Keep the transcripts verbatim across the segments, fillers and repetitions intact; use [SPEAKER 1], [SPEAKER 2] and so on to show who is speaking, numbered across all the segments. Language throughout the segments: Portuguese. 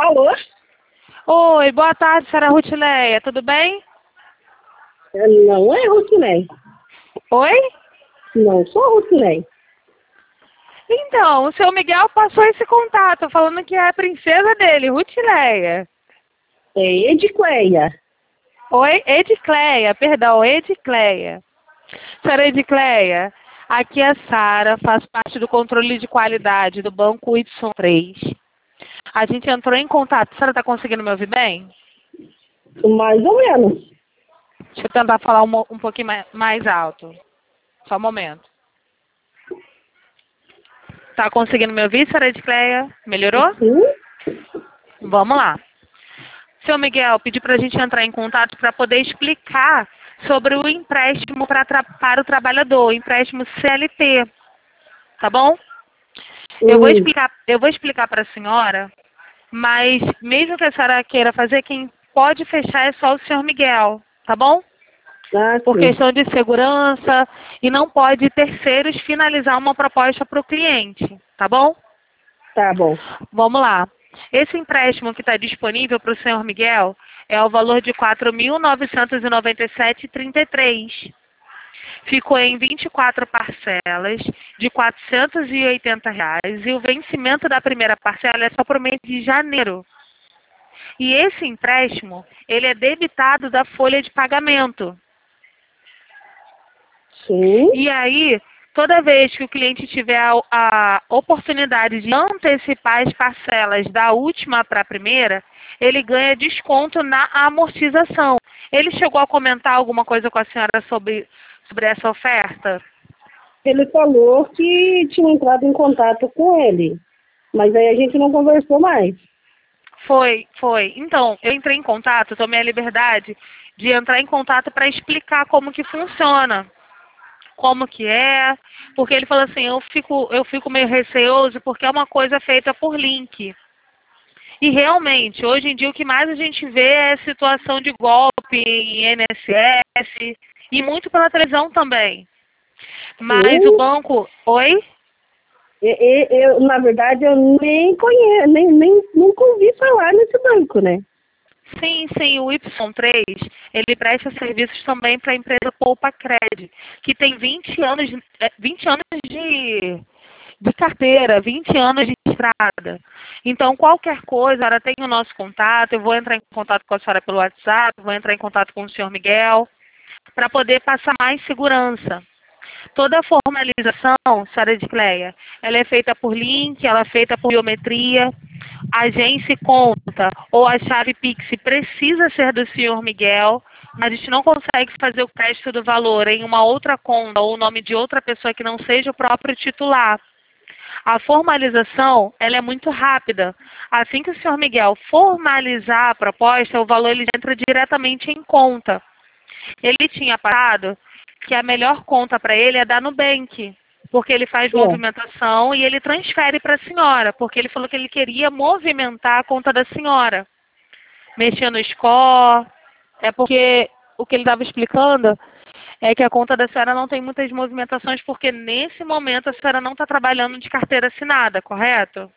[SPEAKER 1] Alô?
[SPEAKER 2] Oi, boa tarde, senhora Rutileia, tudo bem?
[SPEAKER 1] Não é Rutilei.
[SPEAKER 2] Oi?
[SPEAKER 1] Não sou Rutilei.
[SPEAKER 2] Então, o seu Miguel passou esse contato, falando que é a princesa dele, Rutileia.
[SPEAKER 1] É Edicleia.
[SPEAKER 2] Oi, Edicleia, perdão, Edicleia. Senhora Edicleia, aqui é a Sara, faz parte do controle de qualidade do Banco Y três. A gente entrou em contato, a senhora está conseguindo me ouvir bem?
[SPEAKER 1] Mais ou menos.
[SPEAKER 2] Deixa eu tentar falar um, um pouquinho mais, mais alto. Só um momento. Tá conseguindo me ouvir, senhora Edicleia? Melhorou?
[SPEAKER 1] Sim?
[SPEAKER 2] Vamos lá. Seu Miguel, pediu para a gente entrar em contato para poder explicar sobre o empréstimo pra tra para o trabalhador, o empréstimo C L T. Tá bom? Eu vou
[SPEAKER 1] Hum.
[SPEAKER 2] explicar, eu vou explicar para a senhora, mas mesmo que a senhora queira fazer, quem pode fechar é só o senhor Miguel, tá bom?
[SPEAKER 1] Ah,
[SPEAKER 2] Por
[SPEAKER 1] sim.
[SPEAKER 2] questão de segurança, e não pode terceiros finalizar uma proposta para o cliente, tá bom?
[SPEAKER 1] Tá bom.
[SPEAKER 2] Vamos lá. Esse empréstimo que está disponível para o senhor Miguel é o valor de quatro mil novecentos e noventa e sete reais e trinta e três centavos. Ficou em vinte e quatro parcelas de quatrocentos e oitenta reais e o vencimento da primeira parcela é só para o mês de janeiro. E esse empréstimo, ele é debitado da folha de pagamento.
[SPEAKER 1] Sim.
[SPEAKER 2] E aí, toda vez que o cliente tiver a, a oportunidade de antecipar as parcelas da última para a primeira, ele ganha desconto na amortização. Ele chegou a comentar alguma coisa com a senhora sobre, sobre essa oferta?
[SPEAKER 1] Ele falou que tinha entrado em contato com ele. Mas aí a gente não conversou mais.
[SPEAKER 2] Foi, foi. Então, eu entrei em contato, tomei a liberdade de entrar em contato para explicar como que funciona. Como que é, porque ele falou assim, eu fico, eu fico meio receoso porque é uma coisa feita por link. E realmente, hoje em dia o que mais a gente vê é situação de golpe em I N S S e muito pela televisão também. Mas o
[SPEAKER 1] Sim.
[SPEAKER 2] banco, oi?
[SPEAKER 1] E, e, eu, na verdade, eu nem conheço, nem, nem nunca ouvi falar nesse banco, né?
[SPEAKER 2] Sim, sim, o Y três, ele presta serviços também para a empresa Poupa Cred, que tem vinte anos, eh, vinte anos de de carteira, vinte anos de estrada. Então, qualquer coisa, ela tem o nosso contato, eu vou entrar em contato com a senhora pelo WhatsApp, vou entrar em contato com o senhor Miguel, para poder passar mais segurança. Toda a formalização, senhora Edicleia, ela é feita por link, ela é feita por biometria, agência e conta, ou a chave Pix precisa ser do senhor Miguel, mas a gente não consegue fazer o crédito do valor em uma outra conta ou o nome de outra pessoa que não seja o próprio titular. A formalização, ela é muito rápida. Assim que o senhor Miguel formalizar a proposta, o valor ele entra diretamente em conta. Ele tinha parado que a melhor conta para ele é da Nubank, porque ele faz
[SPEAKER 1] É.
[SPEAKER 2] movimentação e ele transfere para a senhora, porque ele falou que ele queria movimentar a conta da senhora. Mexer no score, é porque o que ele estava explicando é que a conta da senhora não tem muitas movimentações, porque nesse momento a senhora não está trabalhando de carteira assinada, correto?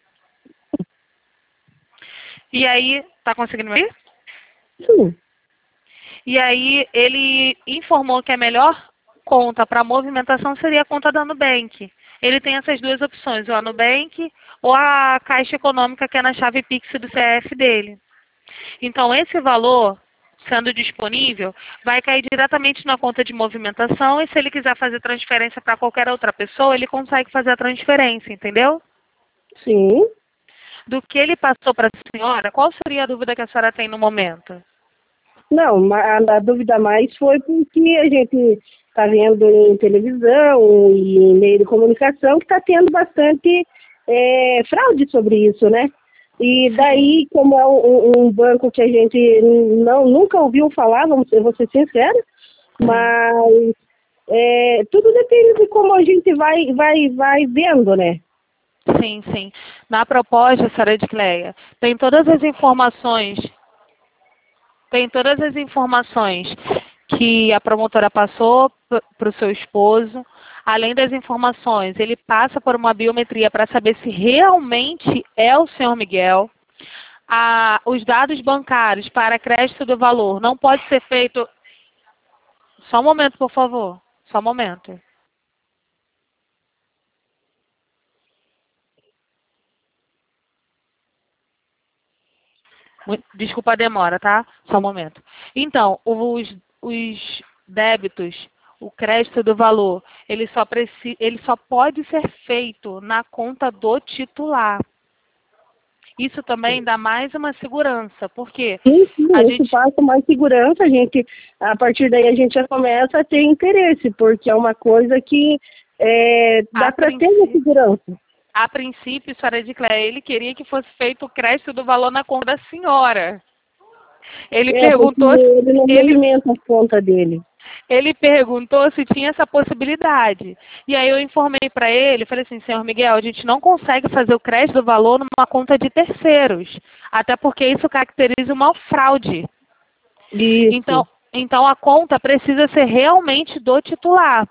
[SPEAKER 2] E aí, está conseguindo me ouvir?
[SPEAKER 1] Sim.
[SPEAKER 2] E aí ele informou que a melhor conta para movimentação seria a conta da Nubank. Ele tem essas duas opções, ou a Nubank ou a Caixa Econômica, que é na chave Pix do C F dele. Então, esse valor, sendo disponível, vai cair diretamente na conta de movimentação e se ele quiser fazer transferência para qualquer outra pessoa, ele consegue fazer a transferência, entendeu?
[SPEAKER 1] Sim.
[SPEAKER 2] Do que ele passou para a senhora, qual seria a dúvida que a senhora tem no momento?
[SPEAKER 1] Não, ma- a, a dúvida mais foi porque a gente está vendo em televisão e em meio de comunicação que está tendo bastante é, fraude sobre isso, né? E
[SPEAKER 2] Sim.
[SPEAKER 1] daí, como é um, um banco que a gente não, nunca ouviu falar, vamos, eu vou ser sincera,
[SPEAKER 2] Sim.
[SPEAKER 1] mas é, tudo depende de como a gente vai, vai, vai vendo, né?
[SPEAKER 2] Sim, sim. Na proposta, senhora Edcleia, tem todas as informações, tem todas as informações que a promotora passou para o seu esposo, além das informações, ele passa por uma biometria para saber se realmente é o senhor Miguel. a, os dados bancários para crédito do valor não pode ser feito... Só um momento, por favor. Só um momento. Desculpa a demora, tá? Só um momento. Então, os, os débitos, o crédito do valor, ele só, preci, ele só pode ser feito na conta do titular. Isso também dá mais uma segurança, porque
[SPEAKER 1] Sim, sim,
[SPEAKER 2] a
[SPEAKER 1] isso
[SPEAKER 2] gente...
[SPEAKER 1] passa mais segurança, a gente, a partir daí a gente já começa a ter interesse, porque é uma coisa que é, dá para ter uma segurança.
[SPEAKER 2] A princípio, senhora Edicléia, ele queria que fosse feito o crédito do valor na conta da senhora. Ele
[SPEAKER 1] é,
[SPEAKER 2] perguntou...
[SPEAKER 1] Ele não
[SPEAKER 2] ele,
[SPEAKER 1] movimenta a conta dele.
[SPEAKER 2] Ele perguntou se tinha essa possibilidade. E aí eu informei para ele, falei assim, senhor Miguel, a gente não consegue fazer o crédito do valor numa conta de terceiros. Até porque isso caracteriza uma fraude.
[SPEAKER 1] Isso.
[SPEAKER 2] Então, então a conta precisa ser realmente do titular.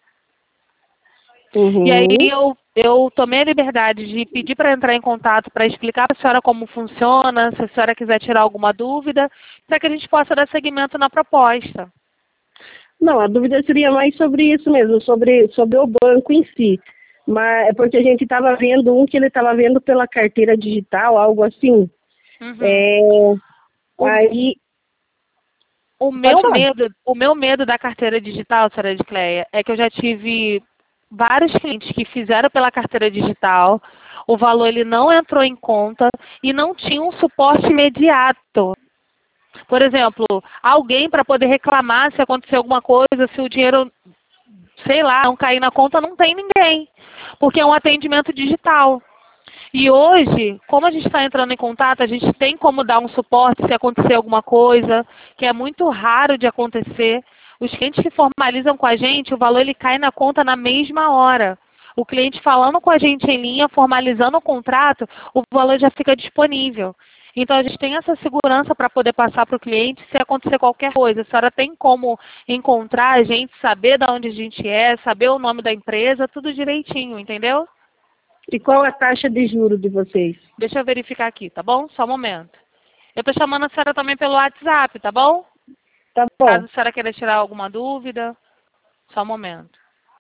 [SPEAKER 1] Uhum.
[SPEAKER 2] E aí eu, eu tomei a liberdade de pedir para entrar em contato para explicar para a senhora como funciona, se a senhora quiser tirar alguma dúvida, para que a gente possa dar seguimento na proposta.
[SPEAKER 1] Não, a dúvida seria mais sobre isso mesmo, sobre, sobre o banco em si. Mas é porque a gente estava vendo um que ele estava vendo pela carteira digital, algo assim.
[SPEAKER 2] Uhum.
[SPEAKER 1] É,
[SPEAKER 2] o,
[SPEAKER 1] aí.
[SPEAKER 2] O meu, medo, o meu medo da carteira digital, senhora Edicléia, é que eu já tive vários clientes que fizeram pela carteira digital, o valor ele não entrou em conta e não tinha um suporte imediato. Por exemplo, alguém para poder reclamar se acontecer alguma coisa, se o dinheiro, sei lá, não cair na conta, não tem ninguém, porque é um atendimento digital. E hoje, como a gente está entrando em contato, a gente tem como dar um suporte se acontecer alguma coisa, que é muito raro de acontecer. Os clientes que formalizam com a gente, o valor ele cai na conta na mesma hora. O cliente falando com a gente em linha, formalizando o contrato, o valor já fica disponível. Então, a gente tem essa segurança para poder passar para o cliente se acontecer qualquer coisa. A senhora tem como encontrar a gente, saber de onde a gente é, saber o nome da empresa, tudo direitinho, entendeu?
[SPEAKER 1] E qual a taxa de juros de vocês?
[SPEAKER 2] Deixa eu verificar aqui, tá bom? Só um momento. Eu estou chamando a senhora também pelo WhatsApp, tá bom?
[SPEAKER 1] Tá bom.
[SPEAKER 2] Caso a senhora queira tirar alguma dúvida, só um momento.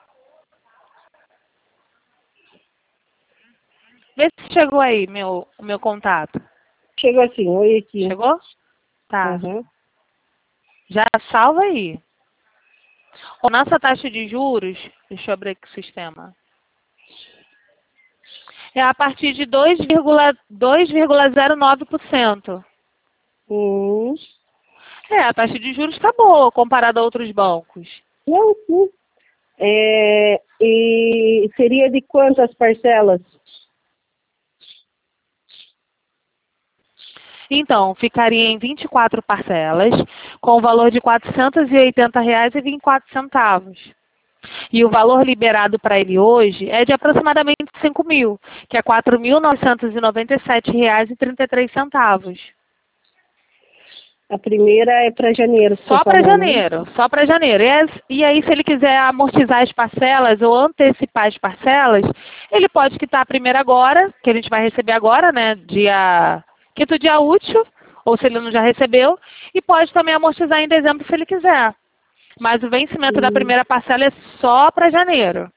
[SPEAKER 2] Vê se chegou aí meu, o meu contato.
[SPEAKER 1] Chegou assim, oi aqui.
[SPEAKER 2] Chegou? Tá.
[SPEAKER 1] Uhum.
[SPEAKER 2] Já salva aí. A nossa taxa de juros, deixa eu abrir aqui o sistema. É a partir de dois vírgula zero nove por cento.
[SPEAKER 1] Hum.
[SPEAKER 2] É, a taxa de juros está boa comparada a outros bancos.
[SPEAKER 1] Não, sim. É, e seria de quantas parcelas?
[SPEAKER 2] Então, ficaria em vinte e quatro parcelas, com o valor de quatrocentos e oitenta reais e vinte e quatro centavos. E o valor liberado para ele hoje é de aproximadamente cinco mil, que é quatro mil novecentos e noventa e sete reais e trinta e três centavos.
[SPEAKER 1] A primeira é para janeiro.
[SPEAKER 2] Só para janeiro, só para janeiro. E, e aí, se ele quiser amortizar as parcelas ou antecipar as parcelas, ele pode quitar a primeira agora, que a gente vai receber agora, né, dia, quinto dia útil, ou se ele não já recebeu, e pode também amortizar em dezembro se ele quiser. Mas o vencimento
[SPEAKER 1] Sim.
[SPEAKER 2] da primeira parcela é só para janeiro.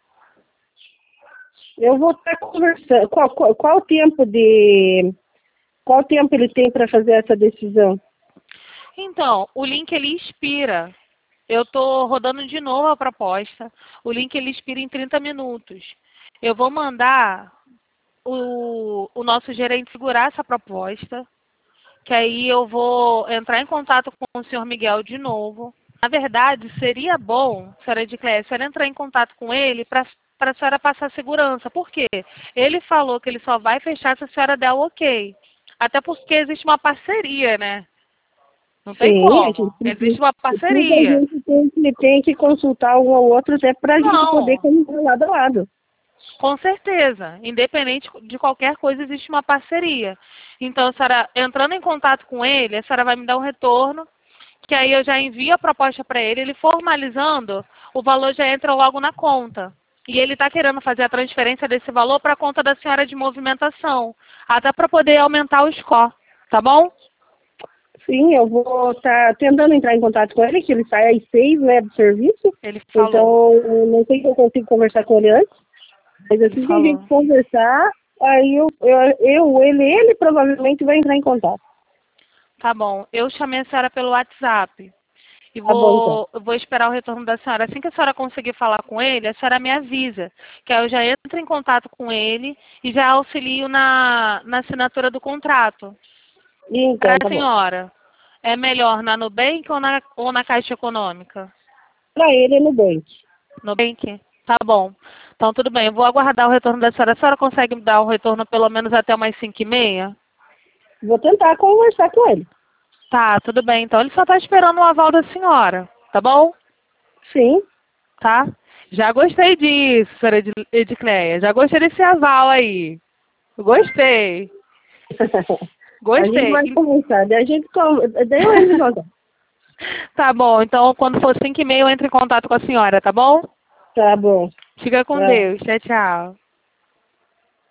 [SPEAKER 1] Eu vou estar conversando. Qual, qual, qual tempo de... Qual tempo ele tem para fazer essa decisão?
[SPEAKER 2] Então, o link ele expira. Eu estou rodando de novo a proposta. O link ele expira em trinta minutos. Eu vou mandar o, o nosso gerente segurar essa proposta, que aí eu vou entrar em contato com o senhor Miguel de novo. Na verdade, seria bom, senhora Edicléia, a senhora entrar em contato com ele para para a senhora passar segurança. Por quê? Ele falou que ele só vai fechar se a senhora der o ok. Até porque existe uma parceria, né? Não tem
[SPEAKER 1] Sim, a
[SPEAKER 2] como.
[SPEAKER 1] gente
[SPEAKER 2] Existe uma
[SPEAKER 1] precisa,
[SPEAKER 2] parceria.
[SPEAKER 1] a gente tem que, tem que consultar um ao outro até para a gente
[SPEAKER 2] Não.
[SPEAKER 1] poder caminhar lado a lado.
[SPEAKER 2] Com certeza. Independente de qualquer coisa, existe uma parceria. Então, a senhora, entrando em contato com ele, a senhora vai me dar um retorno, que aí eu já envio a proposta para ele, ele formalizando, o valor já entra logo na conta. E ele está querendo fazer a transferência desse valor para a conta da senhora de movimentação, até para poder aumentar o score. Tá bom?
[SPEAKER 1] Sim, eu vou estar tá tentando entrar em contato com ele, que ele sai às seis, né, do serviço.
[SPEAKER 2] Ele falou.
[SPEAKER 1] Então, não sei se eu consigo conversar com ele antes. Mas assim que a gente conversar, aí eu, eu, eu, ele, ele provavelmente vai entrar em contato.
[SPEAKER 2] Tá bom. Eu chamei a senhora pelo WhatsApp. E
[SPEAKER 1] Tá bom, então.
[SPEAKER 2] vou, vou esperar o retorno da senhora. Assim que a senhora conseguir falar com ele, a senhora me avisa. Que aí eu já entro em contato com ele e já auxilio na, na assinatura do contrato.
[SPEAKER 1] Então,
[SPEAKER 2] Para
[SPEAKER 1] tá
[SPEAKER 2] a
[SPEAKER 1] bom.
[SPEAKER 2] senhora, é melhor na Nubank ou na, ou na Caixa Econômica?
[SPEAKER 1] Para ele é no Nubank.
[SPEAKER 2] Nubank? Tá bom. Então, tudo bem. Eu vou aguardar o retorno da senhora. A senhora consegue me dar o retorno pelo menos até umas cinco e meia?
[SPEAKER 1] Vou tentar conversar com ele.
[SPEAKER 2] Tá, tudo bem. Então, ele só está esperando o aval da senhora. Tá bom?
[SPEAKER 1] Sim.
[SPEAKER 2] Tá? Já gostei disso, senhora Ed- Edicleia. Já gostei desse aval aí. Gostei.
[SPEAKER 1] A gente vai
[SPEAKER 2] Gostei.
[SPEAKER 1] conversar. Daí a gente com... Daí eu entro em contato.
[SPEAKER 2] Tá bom. Então, quando for cinco e meia, eu entro em contato com a senhora, tá bom?
[SPEAKER 1] Tá bom.
[SPEAKER 2] Fica com
[SPEAKER 1] Tá.
[SPEAKER 2] Deus. Tchau, tchau.